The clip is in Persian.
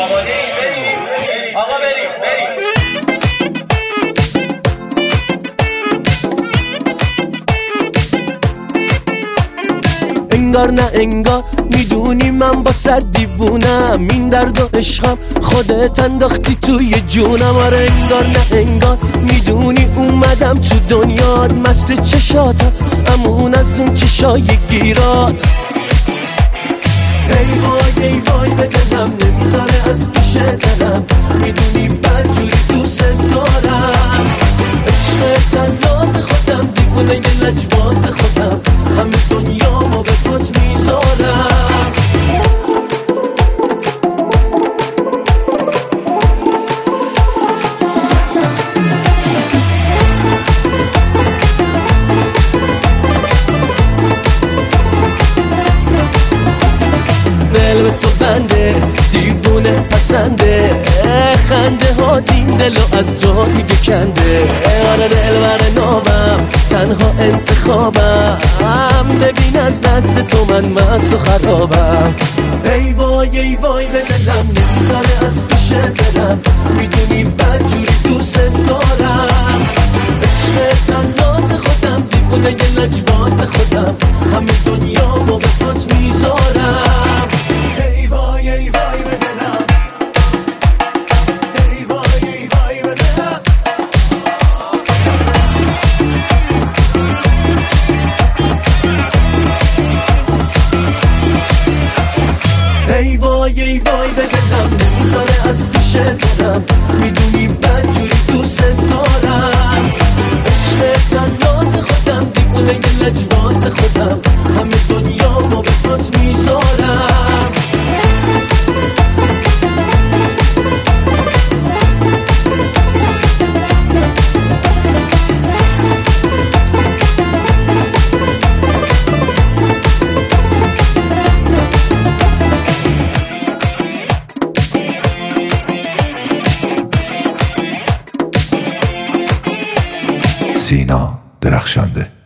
آماده ای؟ بریم آقا، بریم. انگار نه انگار میدونی من با صد دیوونم، این درد و عشقم خودت انداختی توی جونم. آره انگار نه انگار میدونی اومدم تو دنیات، مست چشاتم امون از اون چشای گیرات. ای وای ای وای به دلم نمیذاره از پیش دلم، میدونی بدجوری دوست دارم. عشق تنات خودم، دیوونه یه لجباز خودم، همه دنیامو به پات میذارم. دل به تو بنده، دیوونه پسنده، خنده ها این دلو از جا دیگه کنده. آره دل بر نامم تنها انتخابم، ببین از دست تو من مست و خرابم. ای وای ای وای به دلم نمیذاره از پیش دلم، میدونی بدجوری دوست دارم. عشق تنات خودم، دیوونه یه لجباز خودم، همه دنیامو به پات میذارم. ای وای ای وای به دلم، ای وای ای وای به دلم. ای وای ای وای به دلم نمیذاره از پیش دلم، میدونی بدجوری دوست دارم. عشق تنات خودم، دیوونه یه لجباز خودم، همه دنیامو به پات میذارم. سینا درخشانده.